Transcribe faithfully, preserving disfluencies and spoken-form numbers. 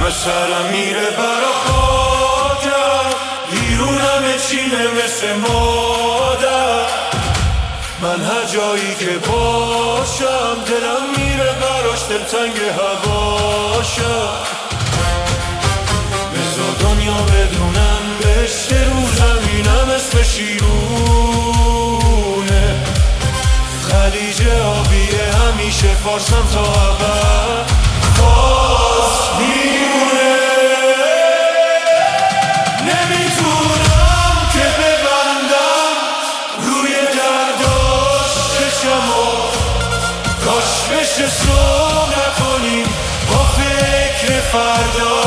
سرم میره برا خاکم، بیرونم چینه مثل مادر. من هر جایی که باشم دلم میره براش، دلتنگ هواشم. بذار دنیا بدونم بهشت رو زمینم اسم شیرونه. خلیج آبیه همیشه فارسم تا ابد باز میمونه. نمیتونم که ببندم روی درداش چشمو، کاش بشه صبح نکنیم با فکر فردا.